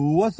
What's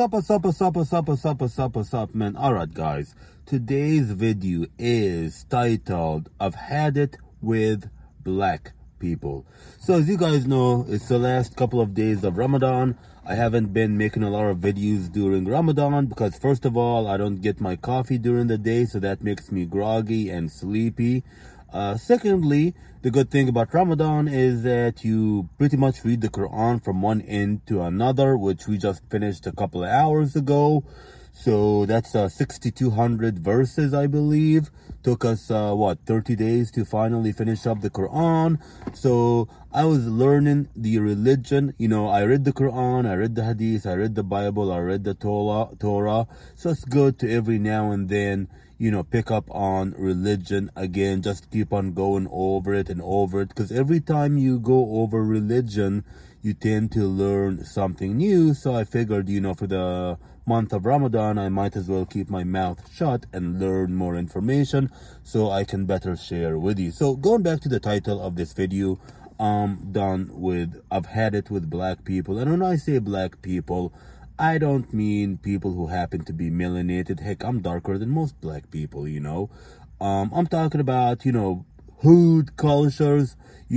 up, man? Alright, guys. Today's video is titled, I've Had It With Black People. So, as you guys know, it's the last couple of days of Ramadan. I haven't been making a lot of videos during Ramadan because, first of all, I don't get my coffee during the day, so that makes me groggy and sleepy. Secondly, the good thing about Ramadan is that you pretty much read the Quran from one end to another, which we just finished a couple of hours ago. So that's 6,200 verses, I believe. Took us, 30 days to finally finish up the Quran. So I was learning the religion. You know, I read the Quran, I read the Hadith, I read the Bible, I read the Torah. So it's good to every now and then, pick up on religion again. Just keep on going over it and over it. Because every time you go over religion, you tend to learn something new. So I figured, for the month of Ramadan, I might as well keep my mouth shut and learn more information so I can better share with you. So going back to the title of this video, I've had it with black people. And when I say black people, I don't mean people who happen to be melanated. Heck, I'm darker than most black people, I'm talking about, hood cultures,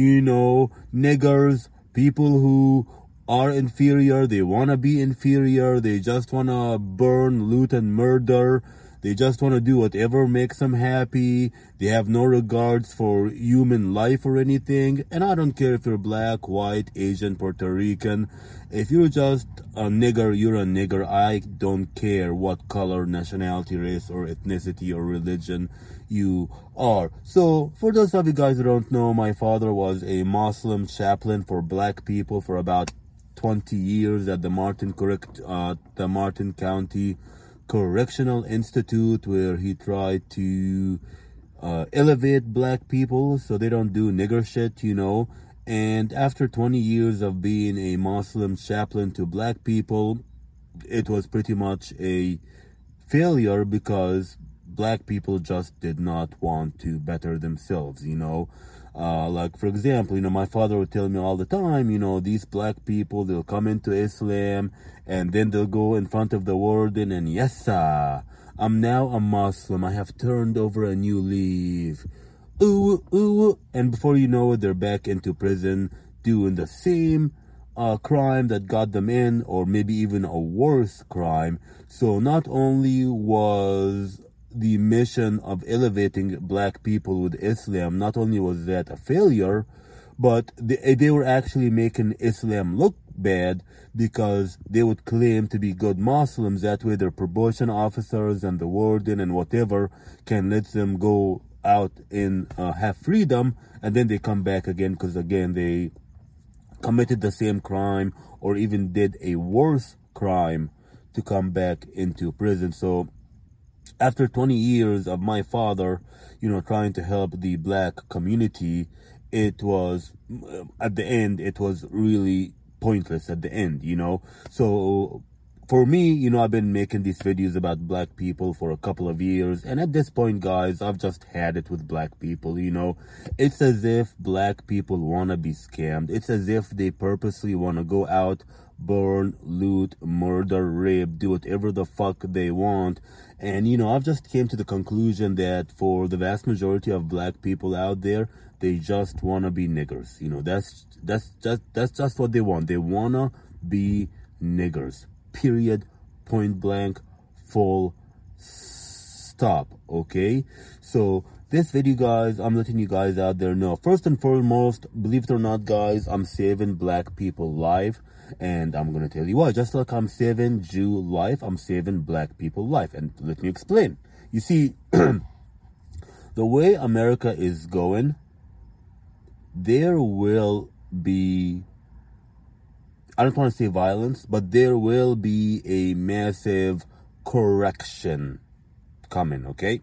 niggers, people who are inferior. They want to be inferior. They just want to burn, loot, and murder. They just want to do whatever makes them happy. They have no regards for human life or anything. And I don't care if you're black, white, Asian, Puerto Rican. If you're just a nigger, you're a nigger. I don't care what color, nationality, race, or ethnicity or religion you are. So, for those of you guys who don't know, my father was a Muslim chaplain for black people for about 20 years at the Martin County Correctional Institute, where he tried to elevate black people so they don't do nigger shit, And after 20 years of being a Muslim chaplain to black people, it was pretty much a failure because black people just did not want to better themselves, Like, for example, my father would tell me all the time, these black people, they'll come into Islam and then they'll go in front of the warden and, yes, sir, I'm now a Muslim. I have turned over a new leaf. Ooh, ooh. And before you know it, they're back into prison doing the same crime that got them in, or maybe even a worse crime. So not only was the mission of elevating black people with Islam, not only was that a failure, but they were actually making Islam look bad because they would claim to be good Muslims. That way their probation officers and the warden and whatever can let them go out and have freedom, and then they come back again because, again, they committed the same crime or even did a worse crime to come back into prison. So after 20 years of my father, trying to help the black community, it was, at the end, it was really pointless at the end, So for me, I've been making these videos about black people for a couple of years. And at this point, guys, I've just had it with black people, It's as if black people want to be scammed. It's as if they purposely want to go out, burn, loot, murder, rape, do whatever the fuck they want. And, I've just came to the conclusion that for the vast majority of black people out there, they just want to be niggers. That's just what they want. They want to be niggers. Period. Point blank. Full stop. Okay? So this video, guys, I'm letting you guys out there know. First and foremost, believe it or not, guys, I'm saving black people life. And I'm going to tell you why. Just like I'm saving Jew life, I'm saving black people life. And let me explain. You see, the way America is going, there will be, I don't want to say violence, but there will be a massive correction coming, okay?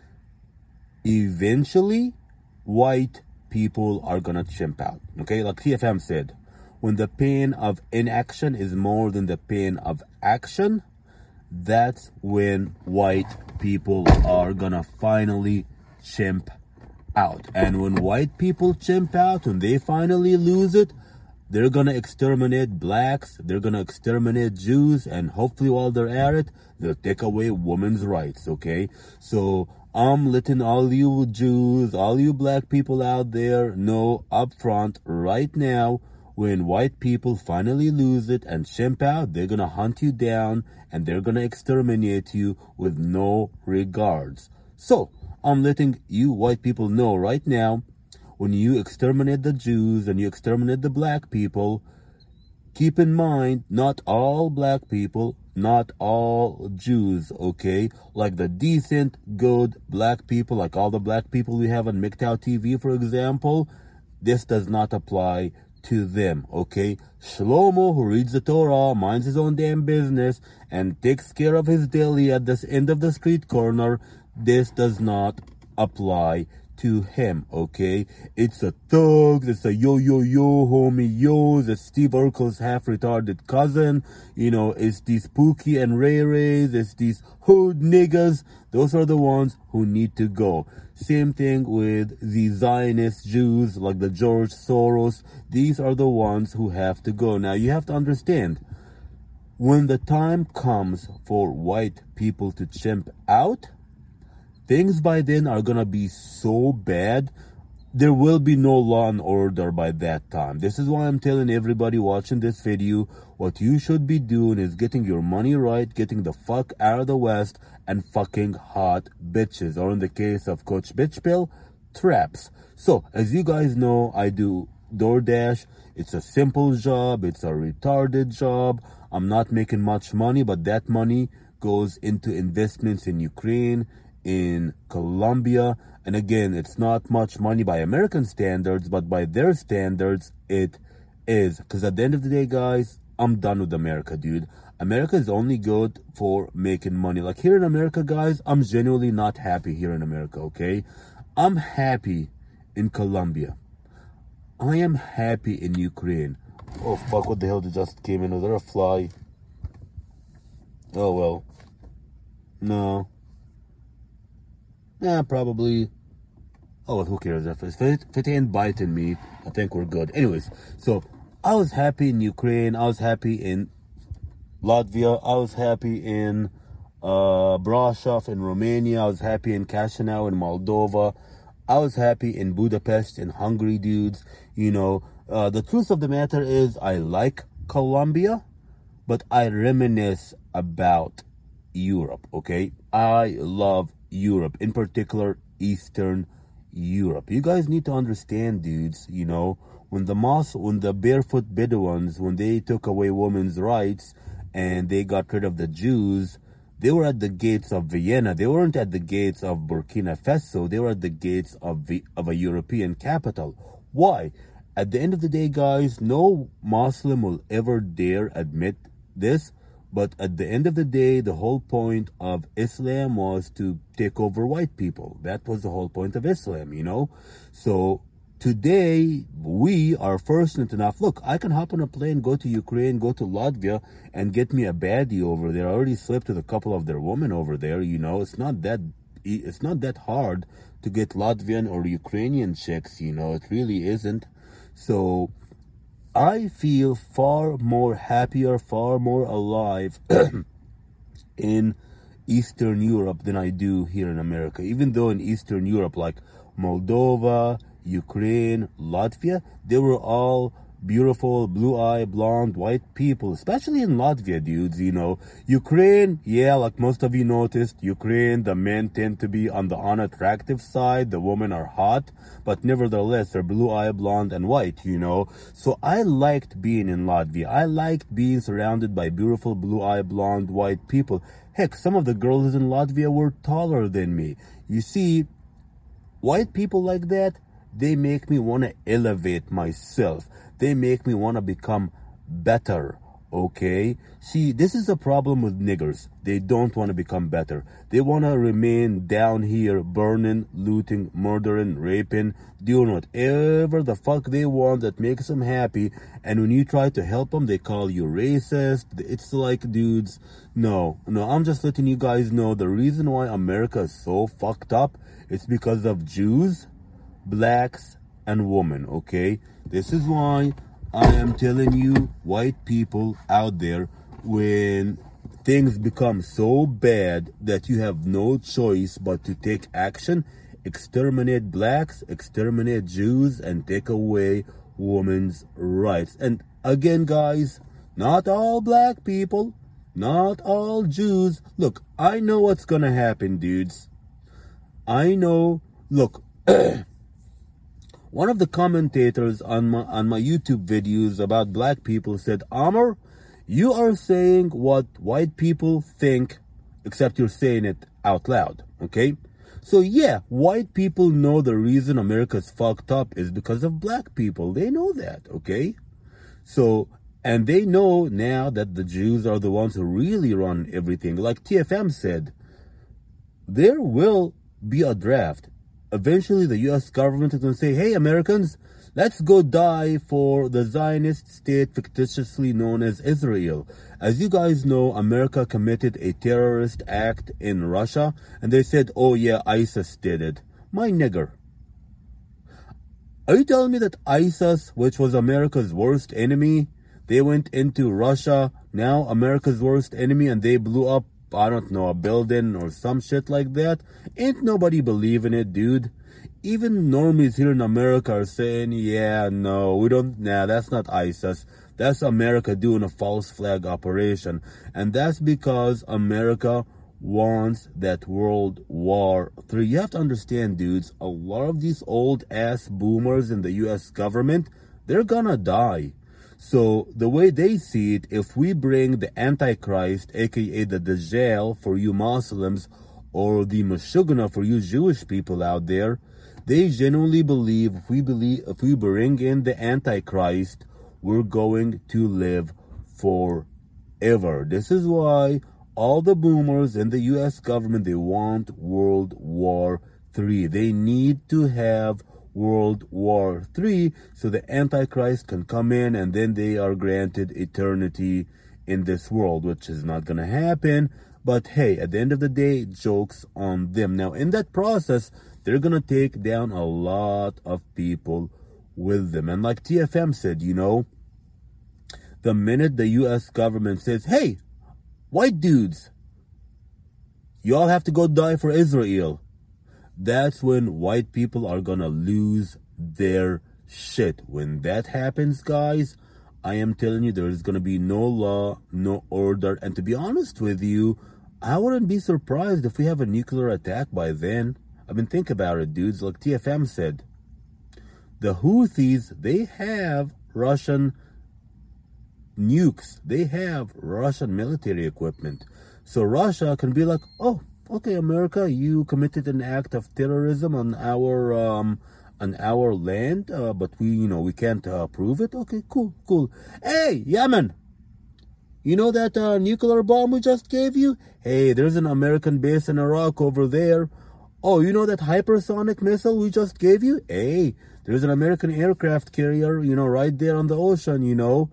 Eventually, white people are going to chimp out, okay? Like TFM said, when the pain of inaction is more than the pain of action, that's when white people are going to finally chimp out. And when white people chimp out, when they finally lose it, they're gonna exterminate blacks, they're gonna exterminate Jews, and hopefully while they're at it, they'll take away women's rights, okay? So I'm letting all you Jews, all you black people out there know up front right now, when white people finally lose it and chimp out, they're gonna hunt you down and they're gonna exterminate you with no regards. So I'm letting you white people know right now, when you exterminate the Jews and you exterminate the black people, keep in mind, not all black people, not all Jews, okay? Like the decent, good black people, like all the black people we have on MGTOW TV, for example, this does not apply to them, okay? Shlomo, who reads the Torah, minds his own damn business, and takes care of his deli at this end of the street corner, this does not apply to him, okay? It's a thugs, it's a yo homie yos, it's Steve Urkel's half-retarded cousin, you know, it's these Pookie and Ray Rays, it's these hood niggas. Those are the ones who need to go. Same thing with the Zionist Jews, like the George Soros. These are the ones who have to go. Now, you have to understand, when the time comes for white people to chimp out, things by then are gonna be so bad, there will be no law and order by that time. This is why I'm telling everybody watching this video, what you should be doing is getting your money right, getting the fuck out of the West, and fucking hot bitches, or in the case of Coach Bitch Pill, traps. So, as you guys know, I do DoorDash. It's a simple job, it's a retarded job. I'm not making much money, but that money goes into investments in Ukraine, in Colombia, and again, it's not much money by American standards, but by their standards, it is. Because at the end of the day, guys, I'm done with America, dude. America is only good for making money. Like here in America, guys, I'm genuinely not happy here in America, okay? I'm happy in Colombia. I am happy in Ukraine. Oh, fuck, what the hell just came in? Was there a fly? Oh, well. No. Yeah, probably. Oh, well, who cares? If it ain't biting me, I think we're good. Anyways, so I was happy in Ukraine. I was happy in Latvia. I was happy in Brasov in Romania. I was happy in Chisinau in Moldova. I was happy in Budapest in Hungary, dudes. You know, the truth of the matter is I like Colombia, but I reminisce about Europe, okay? I love Europe, in particular Eastern Europe. You guys need to understand, dudes, you know, when the barefoot Bedouins, when they took away women's rights and they got rid of the Jews, they were at the gates of Vienna. They weren't at the gates of Burkina Faso. They were at the gates of a European capital. Why? At the end of the day, guys, no Muslim will ever dare admit this. But at the end of the day, the whole point of Islam was to take over white people. That was the whole point of Islam, you know? So today, we are fortunate enough. Look, I can hop on a plane, go to Ukraine, go to Latvia, and get me a baddie over there. I already slept with a couple of their women over there, you know? It's not that hard to get Latvian or Ukrainian chicks, you know? It really isn't. So I feel far more happier, far more alive in Eastern Europe than I do here in America. Even though in Eastern Europe, like Moldova, Ukraine, Latvia, they were all beautiful, blue-eyed, blonde, white people, especially in Latvia, dudes, you know. Ukraine, yeah, like most of you noticed, Ukraine, the men tend to be on the unattractive side, the women are hot, but nevertheless, they're blue-eyed, blonde, and white, you know. So I liked being in Latvia. I liked being surrounded by beautiful, blue-eyed, blonde, white people. Heck, some of the girls in Latvia were taller than me. You see, white people like that, they make me want to elevate myself. They make me want to become better, okay? See, this is the problem with niggers. They don't want to become better. They want to remain down here, burning, looting, murdering, raping, doing whatever the fuck they want that makes them happy. And when you try to help them, they call you racist. It's like, dudes, no, I'm just letting you guys know the reason why America is so fucked up is because of Jews, blacks, and women, okay? This is why I am telling you, white people out there, when things become so bad that you have no choice but to take action, exterminate blacks, exterminate Jews, and take away women's rights. And again, guys, not all black people, not all Jews. Look, I know what's gonna happen, dudes. I know. Look, one of the commentators on my YouTube videos about black people said, Amr, you are saying what white people think, except you're saying it out loud, okay? So yeah, white people know the reason America's fucked up is because of black people. They know that, okay? So, and they know now that the Jews are the ones who really run everything. Like TFM said, there will be a draft. Eventually, the U.S. government is going to say, hey, Americans, let's go die for the Zionist state fictitiously known as Israel. As you guys know, America committed a terrorist act in Russia, and they said, oh yeah, ISIS did it. My nigger. Are you telling me that ISIS, which was America's worst enemy, they went into Russia, now America's worst enemy, and they blew up, I don't know, a building or some shit like that? Ain't nobody believing it, dude. Even normies here in America are saying, yeah, no, we don't, nah, that's not ISIS. That's America doing a false flag operation. And that's because America wants that World War III. You have to understand, dudes, a lot of these old ass boomers in the US government, they're gonna die. So the way they see it, if we bring the Antichrist, aka the Dajjal for you Muslims, or the Meshuggah for you Jewish people out there, they genuinely believe if we bring in the Antichrist, we're going to live forever. This is why all the boomers in the US government, they want World War III. They need to have World War III so the Antichrist can come in and then they are granted eternity in this world, which is not going to happen. But hey, at the end of the day, joke's on them. Now, in that process, they're going to take down a lot of people with them. And like TFM said, you know, the minute the US government says, hey, white dudes, you all have to go die for Israel, that's when white people are gonna lose their shit. When that happens, guys, I am telling you, there's gonna be no law, no order. And to be honest with you, I wouldn't be surprised if we have a nuclear attack by then. I mean, think about it, dudes. Like TFM said, the Houthis, they have Russian nukes. They have Russian military equipment. So Russia can be like, oh, okay, America, you committed an act of terrorism on our land, but we can't prove it. Okay, cool. Hey, Yemen, you know that nuclear bomb we just gave you? Hey, there's an American base in Iraq over there. Oh, you know that hypersonic missile we just gave you? Hey, there's an American aircraft carrier, right there on the ocean,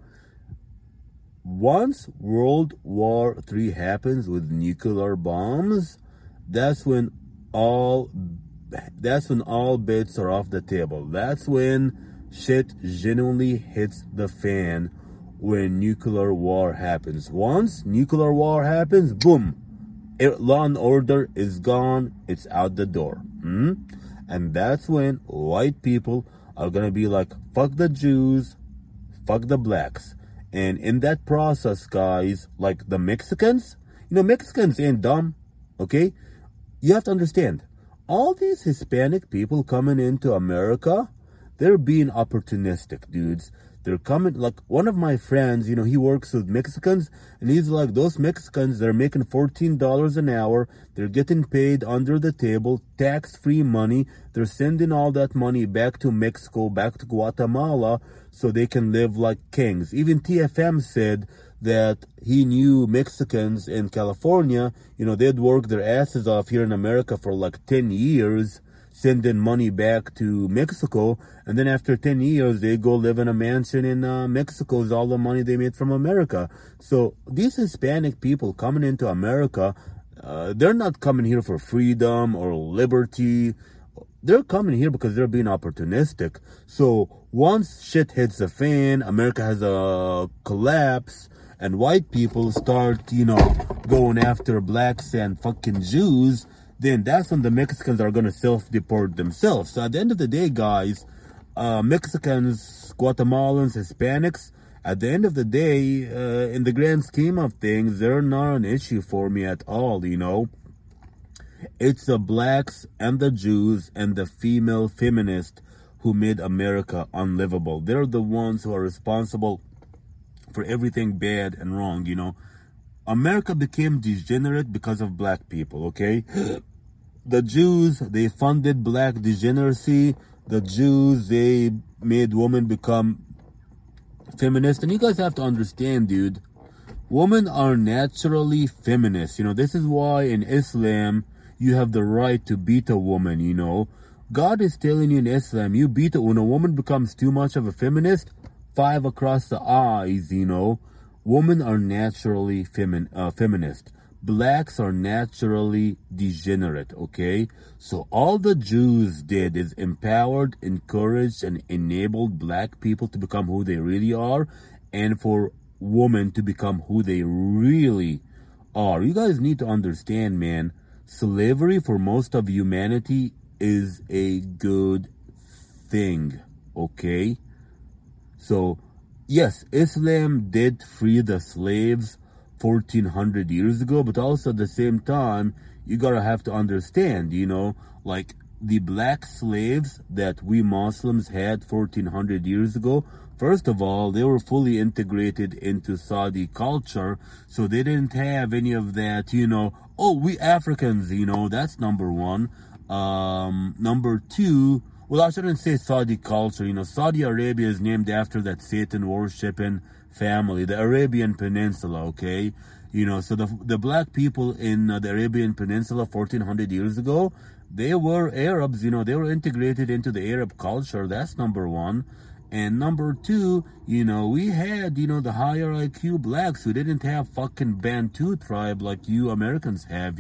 Once World War III happens with nuclear bombs, that's when all bets are off the table. That's when shit genuinely hits the fan, when nuclear war happens. Once nuclear war happens, boom, law and order is gone. It's out the door. And that's when white people are gonna be like, fuck the Jews, fuck the blacks. And in that process, guys, like the Mexicans, Mexicans ain't dumb, okay? You have to understand, all these Hispanic people coming into America, they're being opportunistic, dudes. They're coming, like one of my friends, he works with Mexicans, and he's like, those Mexicans, they're making $14 an hour. They're getting paid under the table, tax-free money. They're sending all that money back to Mexico, back to Guatemala, so they can live like kings. Even TFM said that he knew Mexicans in California, they'd work their asses off here in America for like 10 years, sending money back to Mexico, and then after 10 years, they go live in a mansion in Mexico with all the money they made from America. So these Hispanic people coming into America, they're not coming here for freedom or liberty. they're coming here because they're being opportunistic. So once shit hits the fan, America has a collapse, and white people start, going after blacks and fucking Jews, then that's when the Mexicans are going to self-deport themselves. So at the end of the day, guys, Mexicans, Guatemalans, Hispanics, at the end of the day, in the grand scheme of things, they're not an issue for me at all, It's the blacks and the Jews and the female feminists who made America unlivable. They're the ones who are responsible for everything bad and wrong, America became degenerate because of black people, okay? The Jews, they funded black degeneracy. The Jews, they made women become feminist. And you guys have to understand, dude, women are naturally feminist. This is why in Islam, you have the right to beat a woman, God is telling you in Islam, when a woman becomes too much of a feminist, 5 across the eyes, Women are naturally feminist. Blacks are naturally degenerate, okay? So all the Jews did is empowered, encouraged, and enabled black people to become who they really are, and for women to become who they really are. You guys need to understand, man, slavery for most of humanity is a good thing, okay? So, yes, Islam did free the slaves 1400 years ago, but also at the same time, you gotta have to understand, like the black slaves that we Muslims had 1400 years ago, first of all, they were fully integrated into Saudi culture, so they didn't have any of that, oh, we Africans, that's number one. Number two, well, I shouldn't say Saudi culture. Saudi Arabia is named after that Satan-worshipping family, the Arabian Peninsula, okay? So the black people in the Arabian Peninsula 1400 years ago, they were Arabs, they were integrated into the Arab culture. That's number one. And number two, we had, the higher IQ blacks who didn't have fucking Bantu tribe like you Americans have,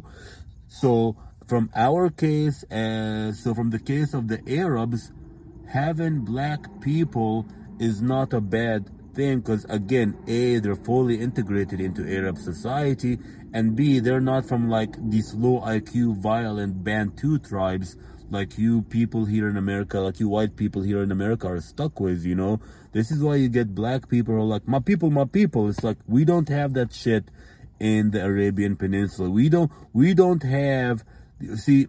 So from our case, from the case of the Arabs, having black people is not a bad thing because, again, A, they're fully integrated into Arab society, and B, they're not from like these low IQ, violent Bantu tribes like you people here in America, like you white people here in America are stuck with, This is why you get black people who are like, my people, my people. It's like, we don't have that shit in the Arabian Peninsula. We don't have, you see,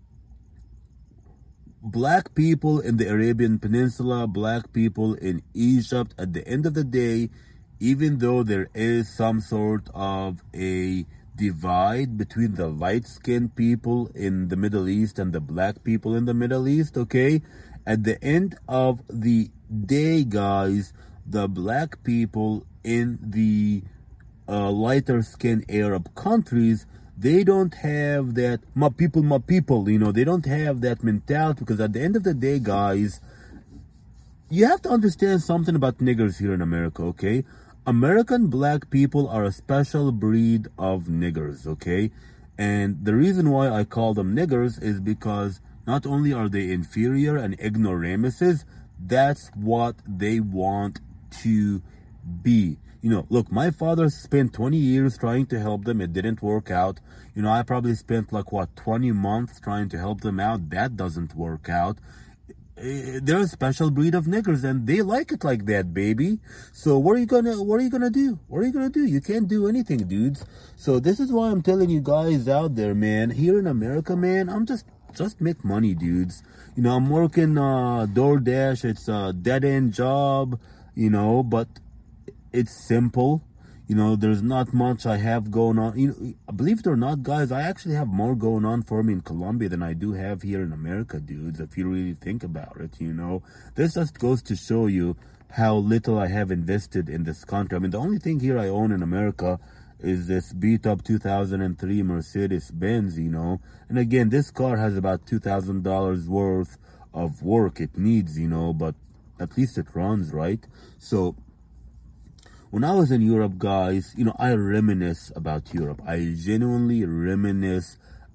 black people in the Arabian Peninsula, black people in Egypt, at the end of the day, even though there is some sort of a divide between the light-skinned people in the Middle East and the black people in the Middle East, okay? At the end of the day, guys, the black people in the lighter-skinned Arab countries, they don't have that, my people, they don't have that mentality, because at the end of the day, guys, you have to understand something about niggers here in America, okay? American black people are a special breed of niggers, okay? And the reason why I call them niggers is because not only are they inferior and ignoramuses, that's what they want to be. Look, my father spent 20 years trying to help them. It didn't work out. I probably spent 20 months trying to help them out. That doesn't work out. They're a special breed of niggers, and they like it like that, baby. So what are you gonna do? What are you gonna do? You can't do anything, dudes. So this is why I'm telling you guys out there, man. Here in America, man, I'm just make money, dudes. I'm working DoorDash. It's a dead-end job, but it's simple. There's not much I have going on. Believe it or not, guys, I actually have more going on for me in Colombia than I do have here in America, dudes, if you really think about it, This just goes to show you how little I have invested in this country. I mean, the only thing here I own in America is this beat-up 2003 Mercedes-Benz, And again, this car has about $2,000 worth of work it needs, but at least it runs, right? So when I was in Europe, guys, I reminisce about Europe. I genuinely reminisce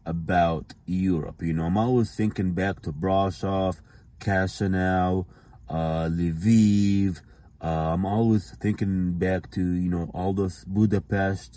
about Europe. You know, I'm always thinking back to Brasov, Chisinau, Lviv. I'm always thinking back to, you know, all those Budapest,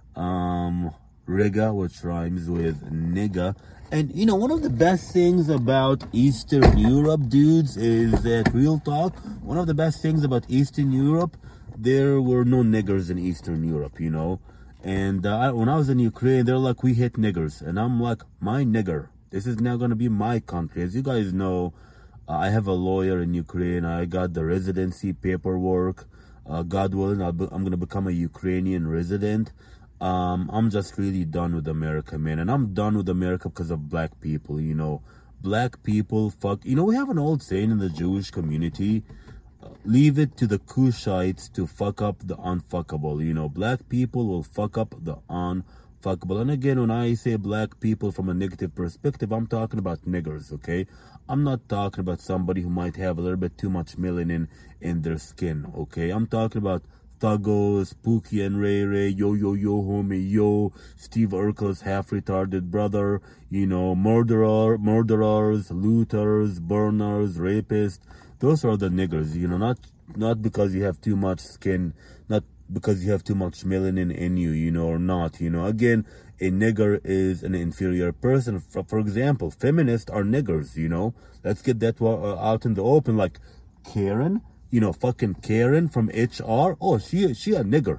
Riga, which rhymes with nigga. And, you know, one of the best things about Eastern Europe, dudes, is that, real talk, one of the best things about Eastern Europe, there were no niggers in Eastern Europe, you know. And when I was in Ukraine, they're like, we hate niggers. And I'm like, my nigger. This is now going to be my country. As you guys know, I have a lawyer in Ukraine. I got the residency paperwork. God willing, I'm going to become a Ukrainian resident. I'm just really done with America, man. And I'm done with America because of black people, you know. Black people, fuck. You know, we have an old saying in the Jewish community, leave it to the Cushites to fuck up the unfuckable. You know, black people will fuck up the unfuckable. And again, when I say black people from a negative perspective, I'm talking about niggers, okay? I'm not talking about somebody who might have a little bit too much melanin in their skin, okay? I'm talking about Thuggos, Pookie and Ray Ray, Yo Yo Yo Homie Yo, Steve Urkel's half-retarded brother, you know, murderers, looters, burners, rapists. Those are the niggers, you know, not because you have too much skin, not because you have too much melanin in you, you know, or not, you know. Again, a nigger is an inferior person. For example, feminists are niggers, you know. Let's get that out in the open, like Karen. You know, fucking Karen from HR. Oh, she a nigger.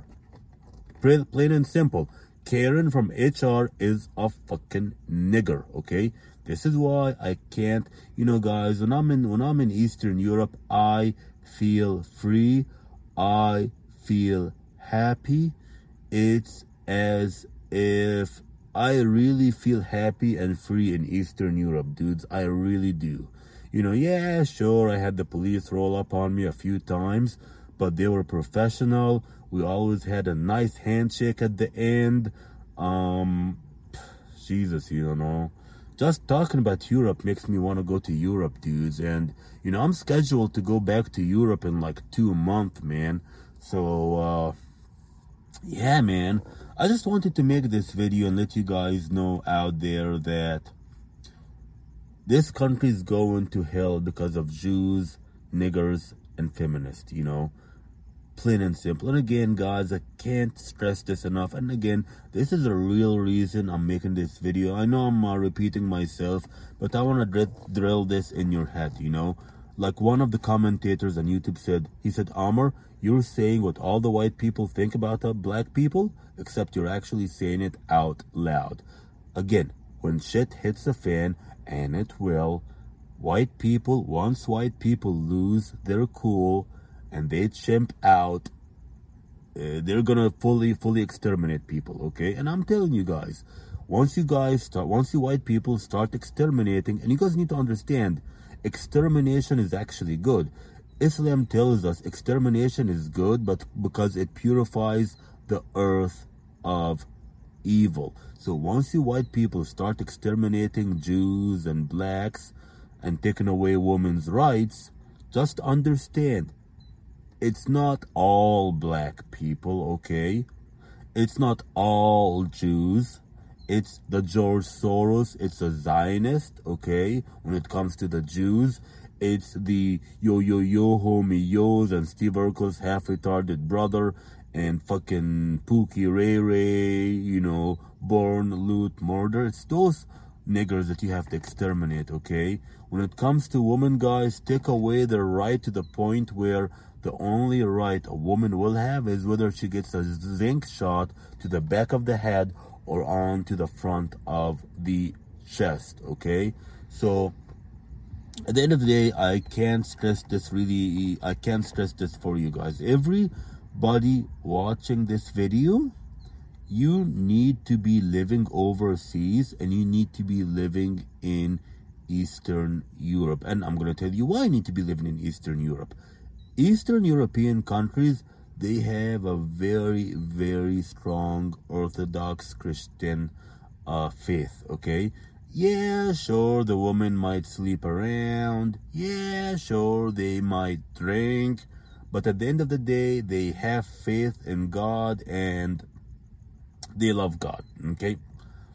Plain and simple. Karen from HR is a fucking nigger, okay? This is why I can't, you know, guys, when I'm in Eastern Europe, I feel free. I feel happy. It's as if I really feel happy and free in Eastern Europe, dudes. I really do. You know, yeah, sure, I had the police roll up on me a few times, but they were professional. We always had a nice handshake at the end. Jesus, you know. Just talking about Europe makes me want to go to Europe, dudes. And, you know, I'm scheduled to go back to Europe in like 2 months, man. So, yeah, man. I just wanted to make this video and let you guys know out there that this country is going to hell because of Jews, niggers, and feminists, you know. Plain and simple. And again, guys, I can't stress this enough. And again, this is the real reason I'm making this video. I know I'm repeating myself, but I want to drill this in your head, you know. Like one of the commentators on YouTube said, he said, Amr, you're saying what all the white people think about black people, except you're actually saying it out loud. Again, when shit hits the fan, and it will, once white people lose their cool and they chimp out, they're gonna fully exterminate people, okay? And I'm telling you guys, once you white people start exterminating, and you guys need to understand, extermination is actually good. Islam tells us extermination is good, but because it purifies the earth of evil. So once you white people start exterminating Jews and blacks and taking away women's rights, just understand, it's not all black people, okay? It's not all Jews. It's the George Soros, it's a Zionist, okay? When it comes to the Jews, it's the Yo Yo Yo Homie Yos and Steve Urkel's half-retarded brother and fucking Pookie Ray Ray, you know, burn, loot, murder. It's those niggers that you have to exterminate, okay? When it comes to women, guys, take away their right to the point where the only right a woman will have is whether she gets a zinc shot to the back of the head or on to the front of the chest, okay? So at the end of the day, I can't stress this for you guys. Everybody watching this video, you need to be living overseas and you need to be living in Eastern Europe. And I'm going to tell you why you need to be living in Eastern Europe. Eastern European countries, they have a very, very strong Orthodox Christian faith, okay? Yeah, sure, the woman might sleep around. Yeah, sure, they might drink. But at the end of the day, they have faith in God and they love God, okay?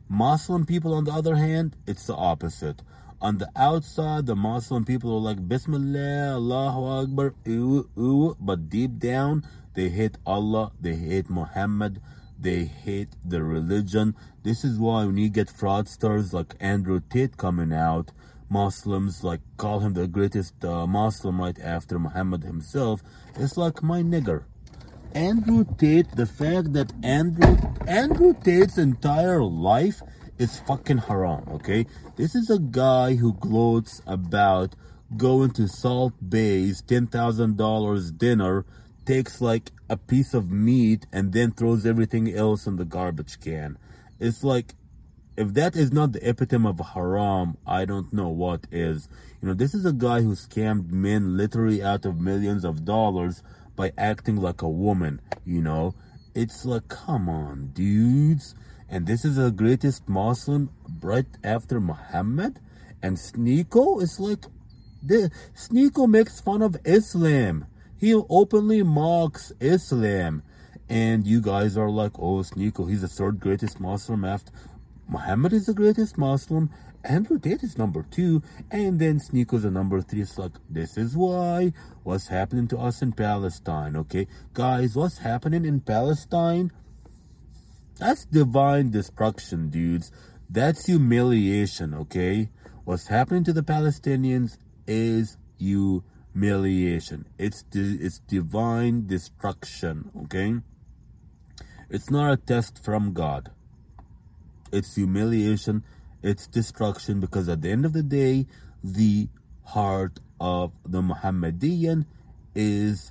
Muslim people, on the other hand, it's the opposite. On the outside, the Muslim people are like, Bismillah, Allahu Akbar, ooh, ooh, but deep down, they hate Allah, they hate Muhammad, they hate the religion. This is why when you get fraudsters like Andrew Tate coming out, Muslims like call him the greatest Muslim right after Muhammad himself, it's like, my nigger. Andrew Tate, the fact that Andrew Tate's entire life is fucking haram, okay? This is a guy who gloats about going to Salt Bay's $10,000 dinner, takes like a piece of meat and then throws everything else in the garbage can. It's like, if that is not the epitome of haram, I don't know what is. You know, this is a guy who scammed men literally out of millions of dollars by acting like a woman, you know? It's like, come on, dudes. And this is the greatest Muslim right after Muhammad? And Sneeko is like, Sneeko makes fun of Islam. He openly mocks Islam. And you guys are like, oh, Sneeko, he's the third greatest Muslim after Muhammad is the greatest Muslim. Andrew Tate is number 2, and then Sneeko's a number 3. It's like, this is why what's happening to us in Palestine, okay? Guys, what's happening in Palestine? That's divine destruction, dudes. That's humiliation, okay? What's happening to the Palestinians is humiliation. It's divine destruction, okay? It's not a test from God. It's humiliation. It's destruction, because at the end of the day, the heart of the Muhammadian is,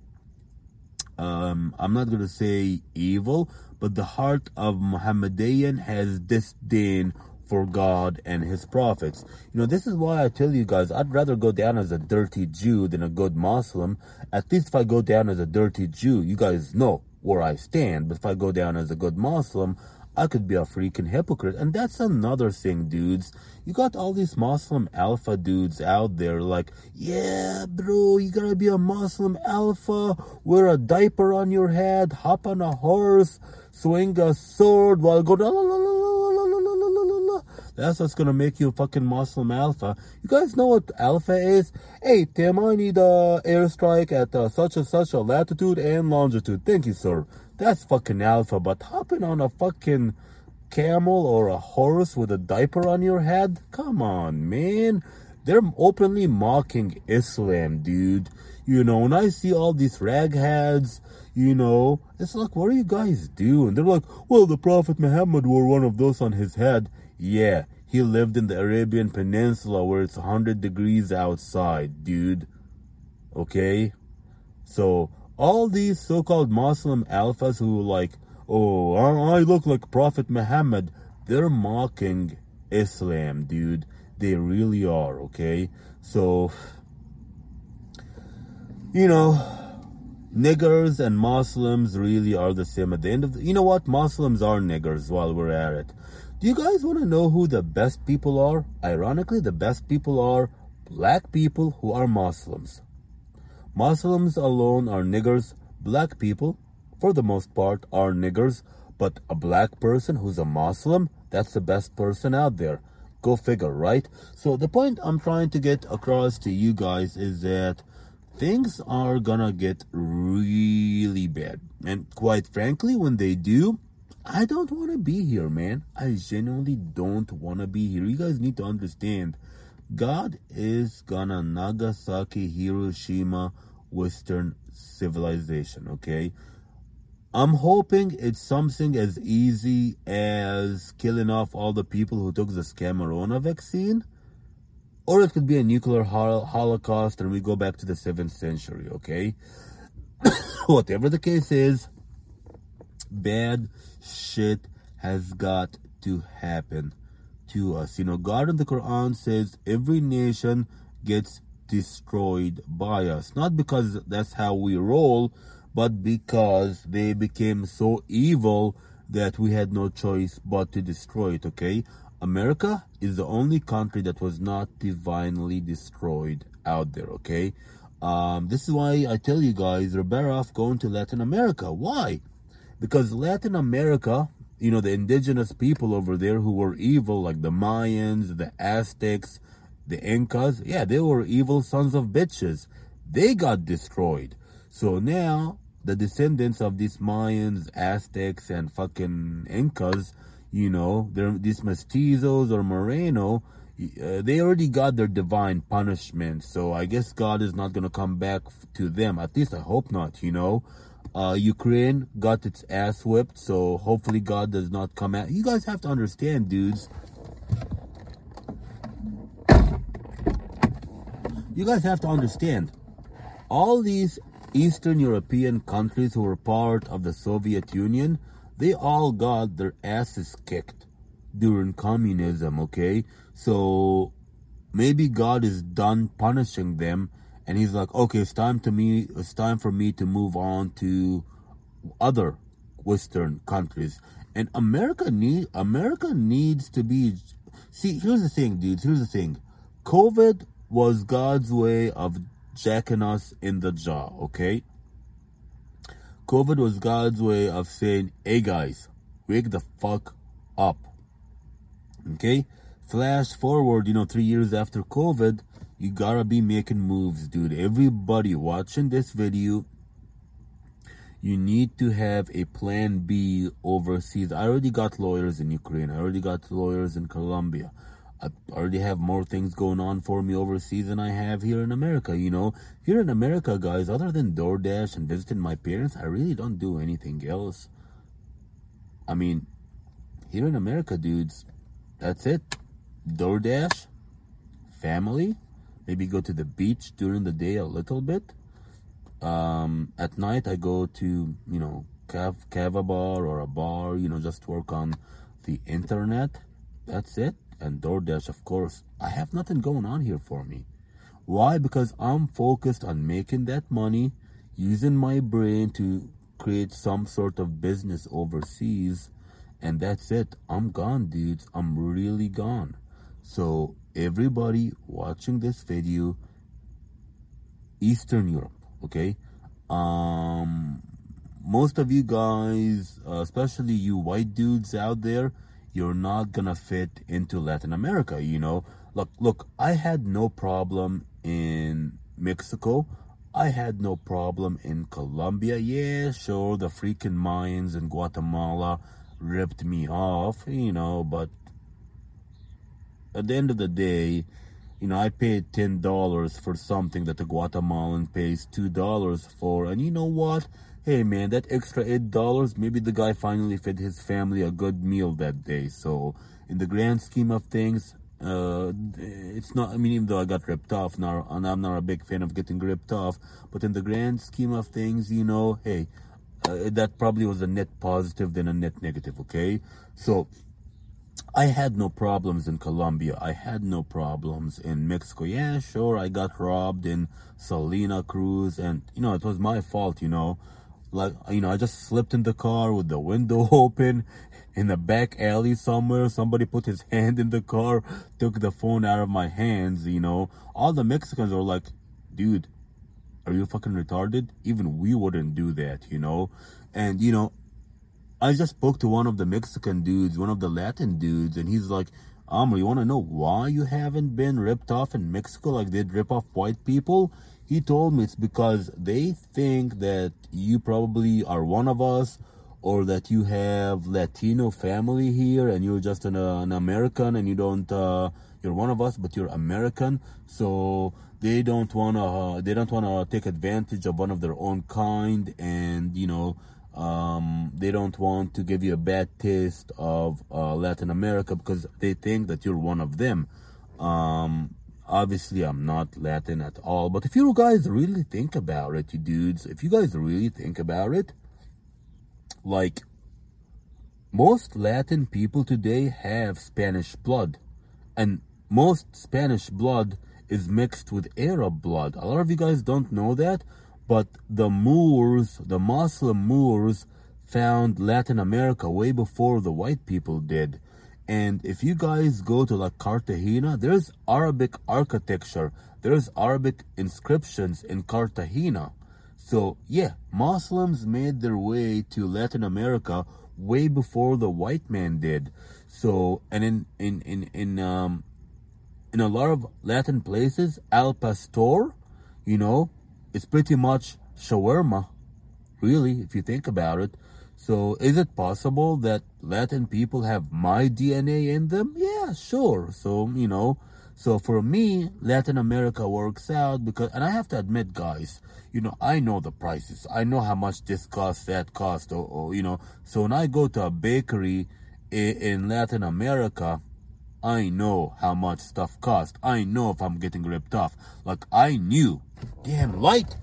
I'm not going to say evil, but the heart of Muhammadian has disdain for God and his prophets. You know, this is why I tell you guys, I'd rather go down as a dirty Jew than a good Muslim. At least if I go down as a dirty Jew, you guys know where I stand. But if I go down as a good Muslim, I could be a freaking hypocrite. And that's another thing, dudes. You got all these Muslim alpha dudes out there like, yeah, bro, you gotta be a Muslim alpha, wear a diaper on your head, hop on a horse, swing a sword while going, la, la, la, la, la, la, la, la, la, la. That's what's gonna make you a fucking Muslim alpha. You guys know what alpha is? Hey, Tim, I need a airstrike at such and such a latitude and longitude. Thank you, sir. That's fucking alpha. But hopping on a fucking camel or a horse with a diaper on your head? Come on, man. They're openly mocking Islam, dude. You know, when I see all these ragheads, you know, it's like, what are you guys doing? They're like, well, the Prophet Muhammad wore one of those on his head. Yeah, he lived in the Arabian Peninsula where it's 100 degrees outside, dude. Okay? So, all these so-called Muslim alphas who like, oh, I look like Prophet Muhammad, they're mocking Islam, dude. They really are, okay? So, you know, niggers and Muslims really are the same at the end of the... You know what? Muslims are niggers while we're at it. Do you guys want to know who the best people are? Ironically, the best people are black people who are Muslims. Muslims alone are niggers. Black people, for the most part, are niggers. But a black person who's a Muslim, that's the best person out there. Go figure, right? So the point I'm trying to get across to you guys is that things are gonna get really bad. And quite frankly, when they do, I don't want to be here, man. I genuinely don't want to be here. You guys need to understand, God is gonna Nagasaki, Hiroshima, Western civilization, okay? I'm hoping it's something as easy as killing off all the people who took the Scamarona vaccine. Or it could be a nuclear holocaust and we go back to the 7th century, okay? Whatever the case is, bad shit has got to happen to us. You know, God in the Quran says every nation gets destroyed by us. Not because that's how we roll, but because they became so evil that we had no choice but to destroy it, okay? America is the only country that was not divinely destroyed out there, okay? This is why I tell you guys, you're better off going to Latin America. Why? Because Latin America you know, the indigenous people over there who were evil, like the Mayans, the Aztecs, the Incas. Yeah, they were evil sons of bitches. They got destroyed. So now the descendants of these Mayans, Aztecs, and fucking Incas, you know, they're these mestizos or Moreno, they already got their divine punishment. So I guess God is not gonna come back to them. At least I hope not, you know. Ukraine got its ass whipped, so hopefully God does not come out. You guys have to understand, dudes. You guys have to understand. All these Eastern European countries who were part of the Soviet Union, they all got their asses kicked during communism, okay? So maybe God is done punishing them, and he's like, okay, it's time for me to move on to other Western countries. And America needs to be. See, here's the thing, dudes. Here's the thing. COVID was God's way of jacking us in the jaw, okay? COVID was God's way of saying, hey guys, wake the fuck up. Okay? Flash forward, 3 years after COVID, you gotta be making moves, dude. Everybody watching this video, you need to have a plan B overseas. I already got lawyers in Ukraine. I already got lawyers in Colombia. I already have more things going on for me overseas than I have here in America, Here in America, guys, other than DoorDash and visiting my parents, I really don't do anything else. I mean, here in America, dudes, that's it. DoorDash, family, maybe go to the beach during the day a little bit. At night, I go to, Cava bar or a bar, just work on the internet. That's it. And DoorDash, of course. I have nothing going on here for me. Why? Because I'm focused on making that money, using my brain to create some sort of business overseas. And that's it. I'm gone, dudes. I'm really gone. So everybody watching this video, Eastern Europe, okay? Most of you guys, especially you white dudes out there, you're not gonna fit into Latin America, Look, I had no problem in Mexico. I had no problem in Colombia. Yeah, sure, the freaking Mayans in Guatemala ripped me off, but at the end of the day, I paid $10 for something that the Guatemalan pays $2 for. And you know what? Hey man, that extra $8, maybe the guy finally fed his family a good meal that day. So in the grand scheme of things, it's not, even though I got ripped off now, and I'm not a big fan of getting ripped off, but in the grand scheme of things, hey, that probably was a net positive than a net negative, okay? So I had no problems in Colombia. I had no problems in Mexico. Yeah, sure, I got robbed in Salina Cruz, and, it was my fault, I just slipped in the car with the window open in the back alley somewhere. Somebody put his hand in the car, took the phone out of my hands, All the Mexicans were like, dude, are you fucking retarded? Even we wouldn't do that, And, I just spoke to one of the Mexican dudes, one of the Latin dudes, and he's like, Amr, you want to know why you haven't been ripped off in Mexico like they'd rip off white people? He told me it's because they think that you probably are one of us, or that you have Latino family here and you're just an American and you don't, you're one of us, but you're American. So they don't wanna take advantage of one of their own kind, and they don't want to give you a bad taste of Latin America because they think that you're one of them. Obviously, I'm not Latin at all. But if you guys really think about it, you dudes, if you guys really think about it, like, most Latin people today have Spanish blood. And most Spanish blood is mixed with Arab blood. A lot of you guys don't know that. But the Moors, the Muslim Moors, found Latin America way before the white people did. And if you guys go to like Cartagena, there's Arabic architecture. There's Arabic inscriptions in Cartagena. So yeah, Muslims made their way to Latin America way before the white man did. So, and in a lot of Latin places, al pastor, you know, it's pretty much shawarma, really, if you think about it. So is it possible that Latin people have my DNA in them? Yeah, sure. So, you know, so for me, Latin America works out because, and I have to admit, guys, you know, I know the prices. I know how much this costs, that cost, or you know. So when I go to a bakery in Latin America, I know how much stuff costs. I know if I'm getting ripped off. Like, I knew. Damn light.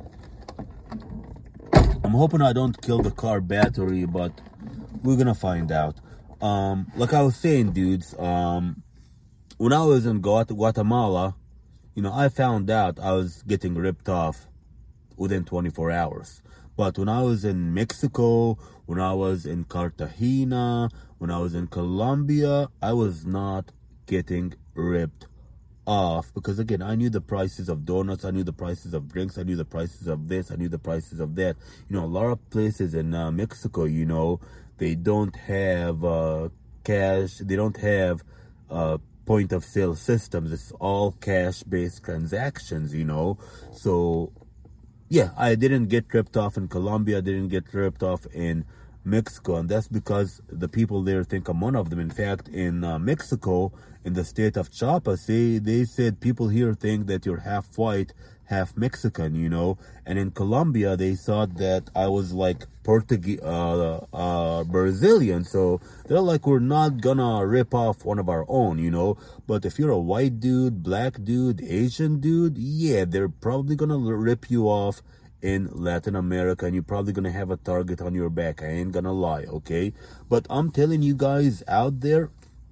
I'm hoping I don't kill the car battery, but we're gonna find out. Like I was saying, dudes, when I was in Guatemala, you know, I found out I was getting ripped off within 24 hours. But when I was in Mexico, when I was in Cartagena, when I was in Colombia, I was not getting ripped off because, again, I knew the prices of donuts, I knew the prices of drinks, I knew the prices of this, I knew the prices of that. You know, a lot of places in Mexico, you know, they don't have cash, they don't have point of sale systems. It's all cash based transactions, you know. So yeah, I didn't get ripped off in Colombia, I didn't get ripped off in Mexico, and that's because the people there think I'm one of them. In fact, in Mexico, in the state of Chiapas, they said people here think that you're half white, half Mexican, you know. And in Colombia, they thought that I was like Portuguese, Brazilian. So they're like, we're not gonna rip off one of our own, you know. But if you're a white dude, black dude, Asian dude, yeah, they're probably gonna rip you off in Latin America, and you're probably gonna have a target on your back. I ain't gonna lie, okay? But I'm telling you guys out there,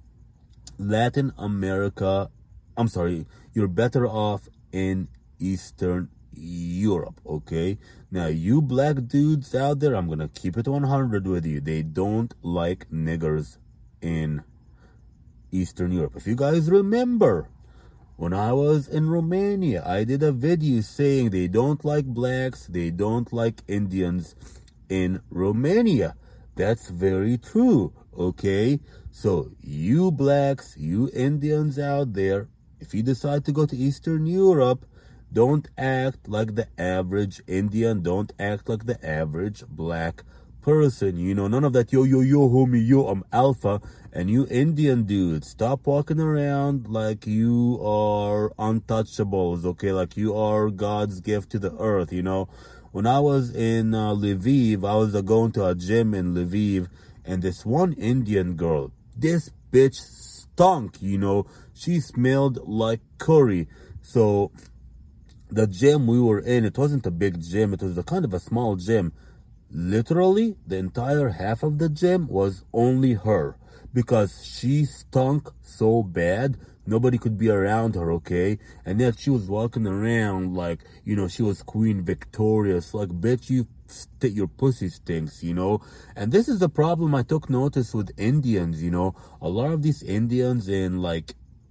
Latin America, I'm sorry, you're better off in Eastern Europe, okay? Now, you black dudes out there, I'm gonna keep it 100 with you. They don't like niggers in Eastern Europe. If you guys remember, when I was in Romania, I did a video saying they don't like blacks, they don't like Indians in Romania. That's very true, okay? So, you blacks, you Indians out there, if you decide to go to Eastern Europe, don't act like the average Indian, don't act like the average black person, you know, none of that yo homie, yo, I'm alpha. And you Indian dudes, stop walking around like you are untouchables, okay? Like you are God's gift to the earth, you know. When I was in Lviv, I was going to a gym in Lviv, and this one Indian girl, this bitch stunk, you know. She smelled like curry. So the gym we were in, it wasn't a big gym, it was a kind of a small gym. Literally, the entire half of the gym was only her, because she stunk so bad, nobody could be around her, okay? And yet she was walking around like, you know, she was Queen Victoria. So like, bitch, your pussy stinks, you know? And this is the problem I took notice with Indians, you know? A lot of these Indians in like,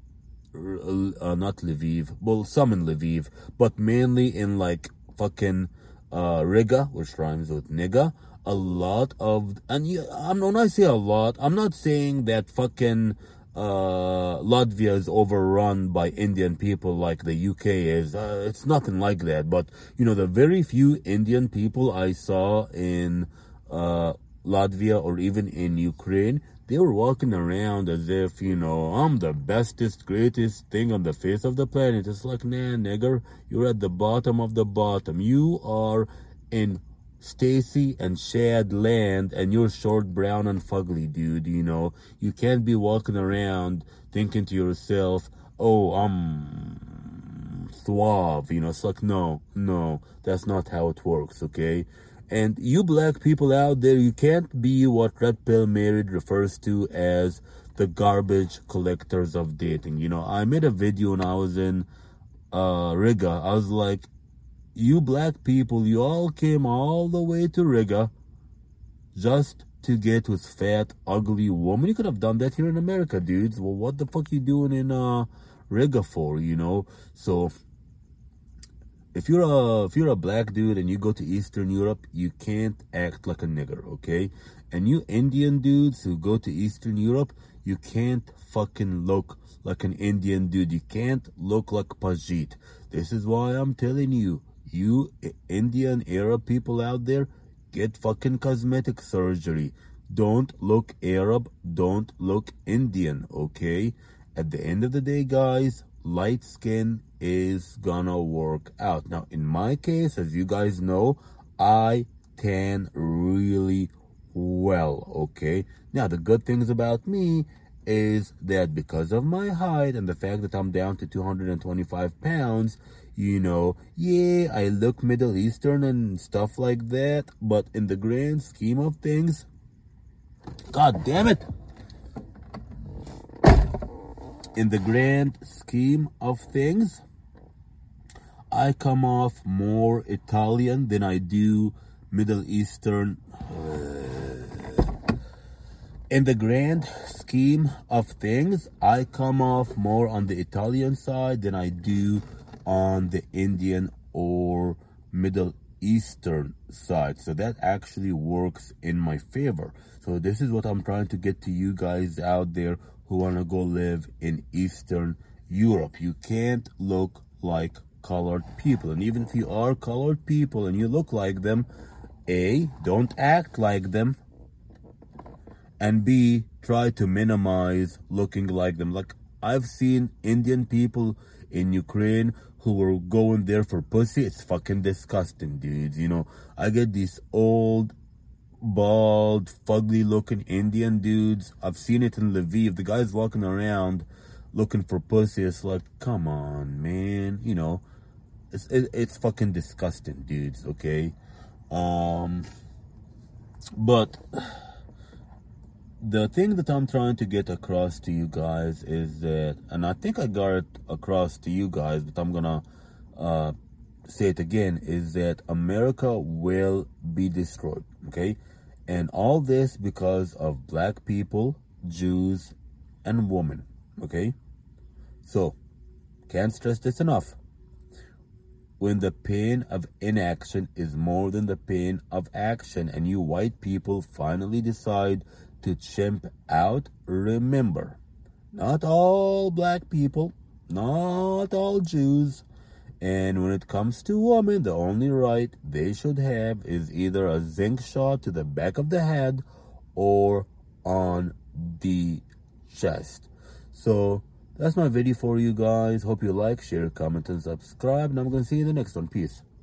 not Lviv, well, some in Lviv, but mainly in like fucking Riga, which rhymes with nigga. A lot of, and when I say a lot, I'm not saying that fucking Latvia is overrun by Indian people like the UK is. It's nothing like that. But, you know, the very few Indian people I saw in Latvia or even in Ukraine, they were walking around as if, you know, I'm the bestest, greatest thing on the face of the planet. It's like, nah, nigger, you're at the bottom of the bottom. You are in Stacy and Shad land, and you're short, brown, and fugly, dude, you know. You can't be walking around thinking to yourself, oh, I'm suave, you know. It's like, no, that's not how it works, okay? And you black people out there, you can't be what Red Pill Married refers to as the garbage collectors of dating. You know, I made a video when I was in Riga. I was like, you black people, you all came all the way to Riga just to get with fat, ugly woman. You could have done that here in America, dudes. Well, what the fuck you doing in Riga for, you know? So if you're a black dude and you go to Eastern Europe, you can't act like a nigger, okay? And you Indian dudes who go to Eastern Europe, you can't fucking look like an Indian dude. You can't look like Pajit. This is why I'm telling you, you Indian Arab people out there, get fucking cosmetic surgery. Don't look Arab, don't look Indian, okay? At the end of the day, guys, light skin is gonna work out. Now, in my case, as you guys know, I tan really well, okay? Now, the good things about me is that because of my height and the fact that I'm down to 225 pounds, you know, yeah, I look Middle Eastern and stuff like that, but in the grand scheme of things, God damn it! In the grand scheme of things, I come off more Italian than I do Middle Eastern. In the grand scheme of things, I come off more on the Italian side than I do on the Indian or Middle Eastern side. So that actually works in my favor. So this is what I'm trying to get to you guys out there who want to go live in Eastern Europe. You can't look like colored people. And even if you are colored people and you look like them, A, don't act like them, and B, try to minimize looking like them. Like, I've seen Indian people in Ukraine who were going there for pussy. It's fucking disgusting, dudes. You know, I get these old, bald, fugly looking Indian dudes. I've seen it in Lviv. The guy's walking around looking for pussy. It's like, come on, man. You know, it's fucking disgusting, dudes, okay? But the thing that I'm trying to get across to you guys is that, and I think I got it across to you guys, but I'm gonna say it again, is that America will be destroyed, okay? And all this because of black people, Jews, and women, okay? So, can't stress this enough. When the pain of inaction is more than the pain of action, and you white people finally decide to chimp out, remember, not all black people, not all Jews, and when it comes to women, the only right they should have is either a zinc shot to the back of the head or on the chest. So that's my video for you guys. Hope you like, share, comment, and subscribe, and I'm gonna see you in the next one. Peace.